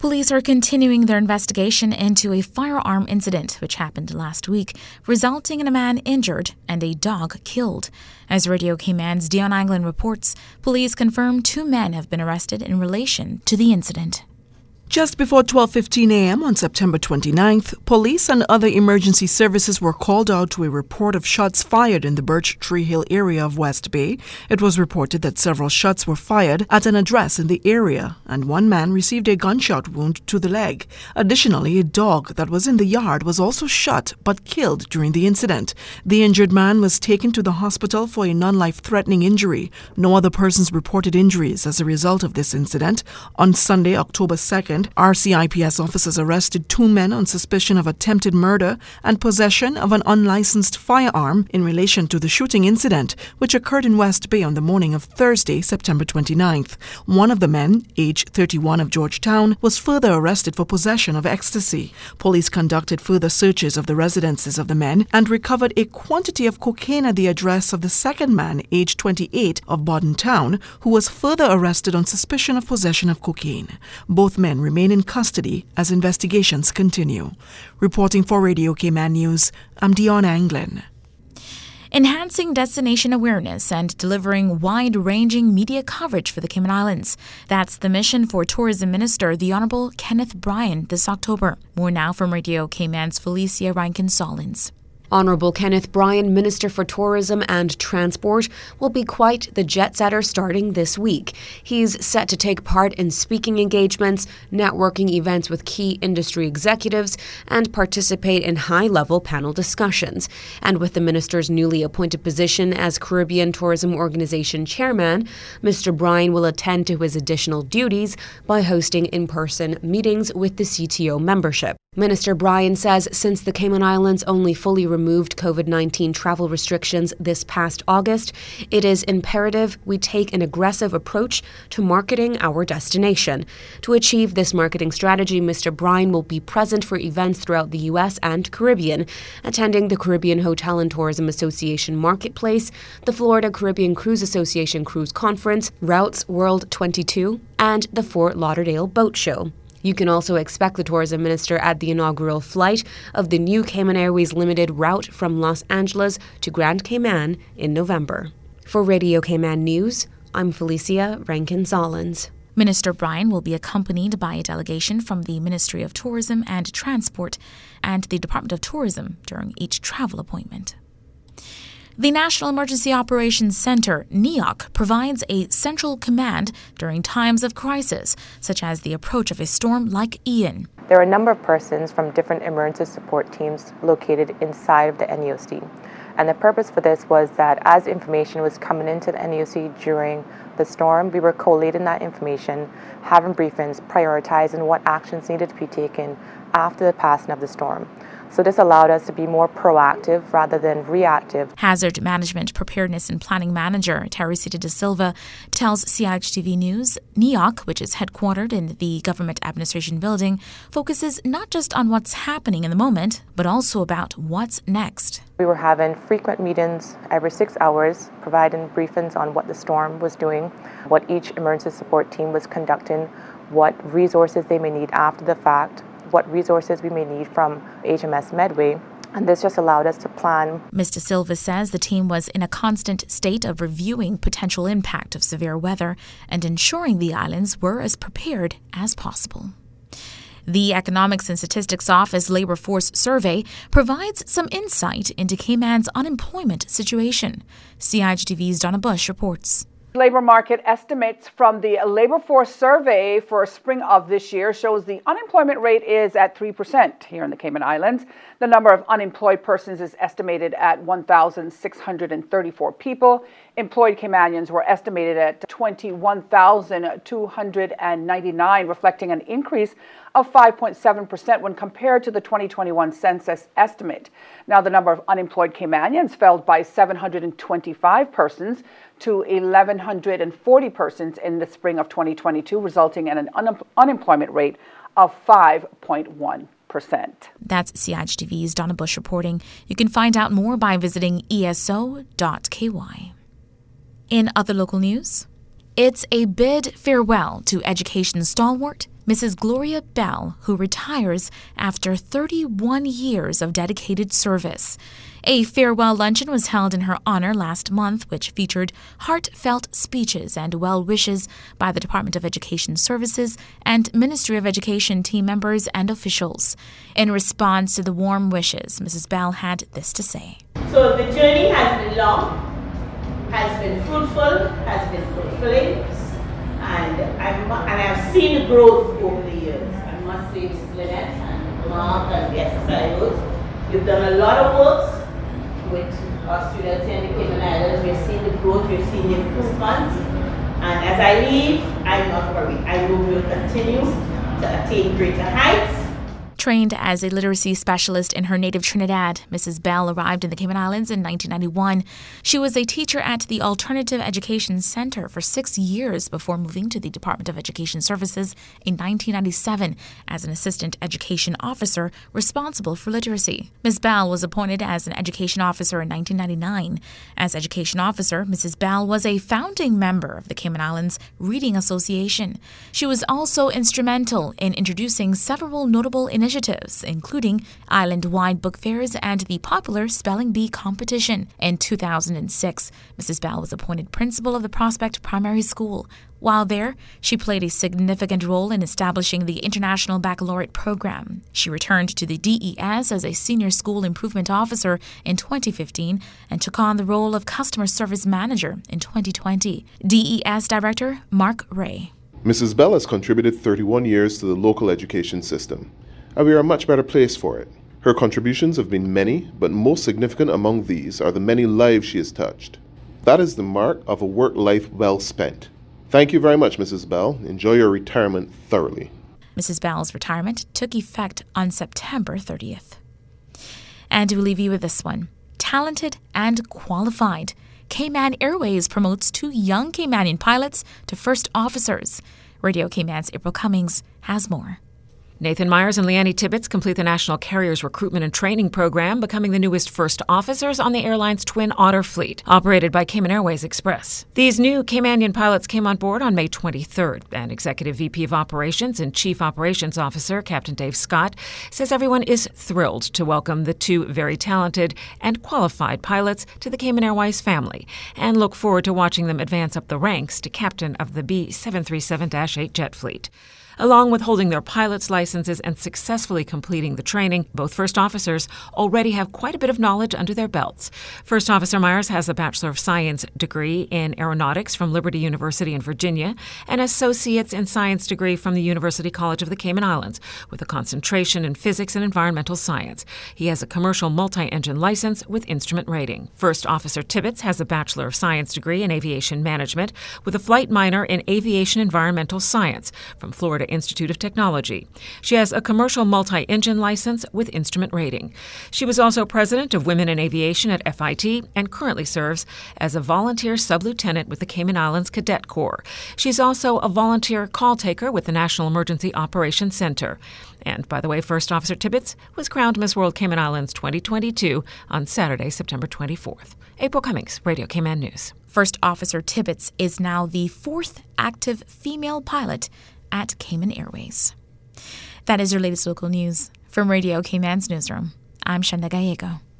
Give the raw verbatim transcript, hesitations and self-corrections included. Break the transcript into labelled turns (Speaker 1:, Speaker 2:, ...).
Speaker 1: Police are continuing their investigation into a firearm incident which happened last week, resulting in a man injured and a dog killed. As Radio Cayman's Dion Anglin reports, police confirm two men have been arrested in relation to the incident.
Speaker 2: Just before twelve fifteen a.m. on September twenty-ninth, police and other emergency services were called out to a report of shots fired in the Birch Tree Hill area of West Bay. It was reported that several shots were fired at an address in the area, and one man received a gunshot wound to the leg. Additionally, a dog that was in the yard was also shot but killed during the incident. The injured man was taken to the hospital for a non-life-threatening injury. No other persons reported injuries as a result of this incident. On Sunday, October second, R C I P S officers arrested two men on suspicion of attempted murder and possession of an unlicensed firearm in relation to the shooting incident, which occurred in West Bay on the morning of Thursday, September twenty-ninth. One of the men, age thirty-one of Georgetown, was further arrested for possession of ecstasy. Police conducted further searches of the residences of the men and recovered a quantity of cocaine at the address of the second man, age twenty-eight, of Bodden Town, who was further arrested on suspicion of possession of cocaine. Both men remain in custody as investigations continue. Reporting for Radio Cayman News, I'm Dion Anglin.
Speaker 1: Enhancing destination awareness and delivering wide-ranging media coverage for the Cayman Islands. That's the mission for Tourism Minister, the Honourable Kenneth Bryan, this October. More now from Radio Cayman's Felicia Rankin-Solins.
Speaker 3: Honourable Kenneth Bryan, Minister for Tourism and Transport, will be quite the jet-setter starting this week. He's set to take part in speaking engagements, networking events with key industry executives, and participate in high-level panel discussions. And with the Minister's newly appointed position as Caribbean Tourism Organization Chairman, Mister Bryan will attend to his additional duties by hosting in-person meetings with the C T O membership. Minister Bryan says since the Cayman Islands only fully removed COVID nineteen travel restrictions this past August, it is imperative we take an aggressive approach to marketing our destination. To achieve this marketing strategy, Mister Bryan will be present for events throughout the U S and Caribbean, attending the Caribbean Hotel and Tourism Association Marketplace, the Florida Caribbean Cruise Association Cruise Conference, Routes World twenty-two, and the Fort Lauderdale Boat Show. You can also expect the tourism minister at the inaugural flight of the new Cayman Airways Limited route from Los Angeles to Grand Cayman in November. For Radio Cayman News, I'm Felicia Rankin-Solins.
Speaker 1: Minister Bryan will be accompanied by a delegation from the Ministry of Tourism and Transport and the Department of Tourism during each travel appointment. The National Emergency Operations Center, N E O C, provides a central command during times of crisis, such as the approach of a storm like Ian.
Speaker 4: There are a number of persons from different emergency support teams located inside of the N E O C. And the purpose for this was that as information was coming into the N E O C during the storm, we were collating that information, having briefings, prioritizing what actions needed to be taken after the passing of the storm. So this allowed us to be more proactive rather than reactive.
Speaker 1: Hazard Management Preparedness and Planning Manager Teresita Da Silva tells C I H T V News, N E O C, which is headquartered in the Government Administration Building, focuses not just on what's happening in the moment, but also about what's next.
Speaker 4: We were having frequent meetings every six hours, providing briefings on what the storm was doing, what each emergency support team was conducting, what resources they may need after the fact, what resources we may need from H M S Medway, and this just allowed us to plan.
Speaker 1: Mister Silva says the team was in a constant state of reviewing potential impact of severe weather and ensuring the islands were as prepared as possible. The Economics and Statistics Office Labor Force Survey provides some insight into Cayman's unemployment situation. C I H T V's Donna Bush reports.
Speaker 5: Labor market estimates from the Labor Force Survey for spring of this year shows the unemployment rate is at three percent here in the Cayman Islands. The number of unemployed persons is estimated at one thousand six hundred thirty-four people. Employed Caymanians were estimated at twenty-one thousand two hundred ninety-nine, reflecting an increase of five point seven percent when compared to the twenty twenty-one census estimate. Now, the number of unemployed Caymanians fell by seven hundred twenty-five persons to one thousand one hundred forty persons in the spring of twenty twenty-two, resulting in an un- unemployment rate of five point one percent.
Speaker 1: That's C I H T V's Donna Bush reporting. You can find out more by visiting E S O dot K Y. In other local news, it's a bid farewell to education stalwart Missus Gloria Bell, who retires after thirty-one years of dedicated service. A farewell luncheon was held in her honor last month, which featured heartfelt speeches and well wishes by the Department of Education Services and Ministry of Education team members and officials. In response to the warm wishes, Missus Bell had this to say.
Speaker 6: So the journey has been long, has been fruitful, has been fulfilling. And, I'm, and I've seen the growth over the years. I must say, Missus Lynette and Mark and the S S I Os, you've done a lot of work with our students here in the Cayman Islands. We've seen the growth, we've seen the improvements. And as I leave, I'm not worried. I know we'll continue to attain greater heights.
Speaker 1: Trained as a literacy specialist in her native Trinidad, Missus Bell arrived in the Cayman Islands in nineteen ninety-one. She was a teacher at the Alternative Education Center for six years before moving to the Department of Education Services in nineteen ninety-seven as an assistant education officer responsible for literacy. Miz Bell was appointed as an education officer in nineteen ninety-nine. As education officer, Missus Bell was a founding member of the Cayman Islands Reading Association. She was also instrumental in introducing several notable initiatives Initiatives, including island-wide book fairs and the popular Spelling Bee competition. In two thousand six, Missus Bell was appointed principal of the Prospect Primary School. While there, she played a significant role in establishing the International Baccalaureate program. She returned to the D E S as a senior school improvement officer in twenty fifteen and took on the role of customer service manager in twenty twenty. D E S Director Mark Ray.
Speaker 7: Missus Bell has contributed thirty-one years to the local education system, and we are a much better place for it. Her contributions have been many, but most significant among these are the many lives she has touched. That is the mark of a work life well spent. Thank you very much, Missus Bell. Enjoy your retirement thoroughly.
Speaker 1: Missus Bell's retirement took effect on September thirtieth. And we'll leave you with this one. Talented and qualified. Cayman Airways promotes two young Caymanian pilots to first officers. Radio Cayman's April Cummings has more.
Speaker 8: Nathan Myers and Leanne Tibbetts complete the National Carriers Recruitment and Training Program, becoming the newest first officers on the airline's Twin Otter fleet, operated by Cayman Airways Express. These new Caymanian pilots came on board on May twenty-third, and Executive V P of Operations and Chief Operations Officer Captain Dave Scott says everyone is thrilled to welcome the two very talented and qualified pilots to the Cayman Airways family, and look forward to watching them advance up the ranks to captain of the B seven thirty-seven dash eight jet fleet. Along with holding their pilot's licenses and successfully completing the training, both first officers already have quite a bit of knowledge under their belts. First Officer Myers has a Bachelor of Science degree in Aeronautics from Liberty University in Virginia, an Associate's in Science degree from the University College of the Cayman Islands, with a concentration in Physics and Environmental Science. He has a commercial multi-engine license with instrument rating. First Officer Tibbetts has a Bachelor of Science degree in Aviation Management, with a flight minor in Aviation Environmental Science from Florida Institute of Technology. She has a commercial multi-engine license with instrument rating. She was also president of Women in Aviation at F I T and currently serves as a volunteer sub-lieutenant with the Cayman Islands Cadet Corps. She's also a volunteer call taker with the National Emergency Operations Center. And, by the way, First Officer Tibbetts was crowned Miss World Cayman Islands twenty twenty-two on Saturday, September twenty-fourth. April Cummings, Radio Cayman News.
Speaker 1: First Officer Tibbetts is now the fourth active female pilot at Cayman Airways. That is your latest local news. From Radio Cayman's newsroom, I'm Shanda Gallego.